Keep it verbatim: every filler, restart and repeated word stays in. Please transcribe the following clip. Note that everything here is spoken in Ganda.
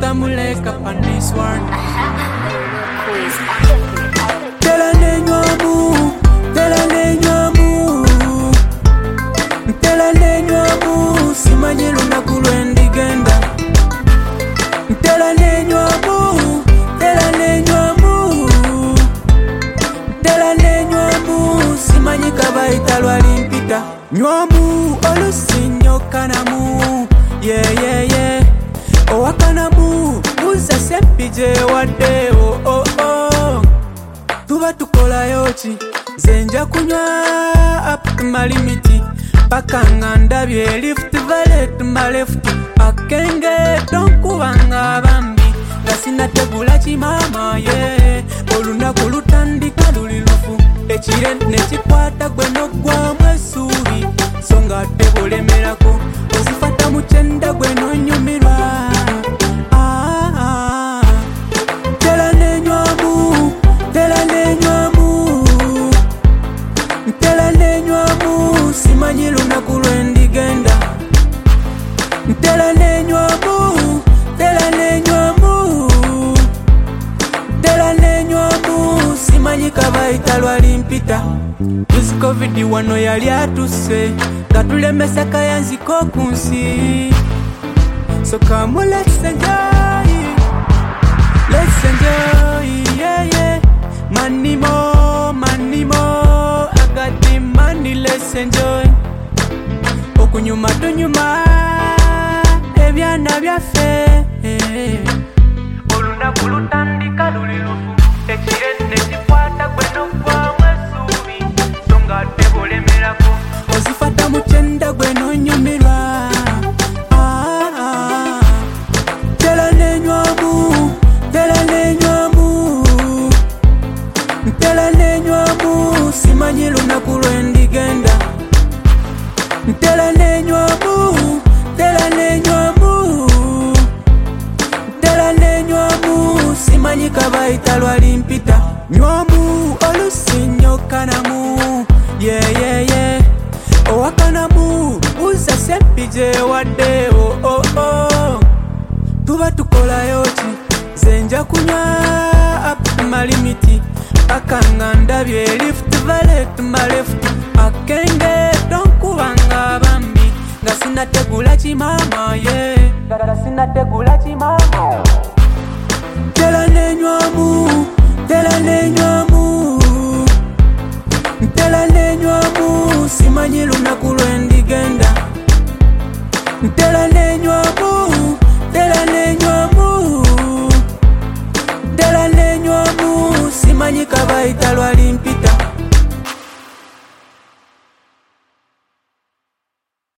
Tela muleka on this one. Tela nenywamu, tela nenywamu, tela nenywamu, simanyi lunaku lwendigenda. Tela nenywamu, tela nenywamu, tela nenywamu, simanyi kabayita lwalimpita. Nywamu olusinyokanamu, yeah yeah yeah. Owakanamu uza sempije wadde oh oh oh. Tuba tukolayo ki zenja kunywa up to my limit paka nga ndabye lift valet my left akenge tonkubanga bambi nga sinategula kimama ye olunaku lutandika luli lufu ekire nekikwata gwe noggwamu essuubi so nga tebolemerako ozifata mu kyenda gwe nonyumirwa. Tela nenywamu, tela nenywamu, tela nenywamu, simanyi lunaku lwendigenda. Tela nenywamu, tela nenywamu, tela nenywamu, simanyi kabayita lwalimpita. Yuzi covid wano yali atuse nga tulemesa kayanziko ku nsi. So come on, let's enjoy, let's enjoy, yeah yeah. Money more, money more, I got the money, let's enjoy. Okunyuma tunyuma, ebyana byaffe. Olunaku lutandika luli lufu, ekire nekikwata gwe noggwamu essuubi, so nga tebolemerako ozifata mu kyenda gwe nonyumirwa. Tela nenywamu, tela nenywamu, tela nenywamu, simanyi lunaku lwendigenda. Tela nenywamu, tela nenywamu, tela nenywamu, simanyi kabayita lwalimpita. Nywamu olusinyokanamu, yeah yeah yeah. Owakanamu uza sempije wadde oh oh oh. Tuba tukolayo ki zenja kunywa up to my limit paka nga ndabye lift valet my left akenge tonkubanga bambi nga sinategula kimama ye nga sinategula kimama. Tela nenywamu, tela nenywamu, tela nenywamu, simanyi lunaku lwendigenda. Tela nenywamu, tela nenywamu, tela nenywamu, simanyi kabayita lwalimpi.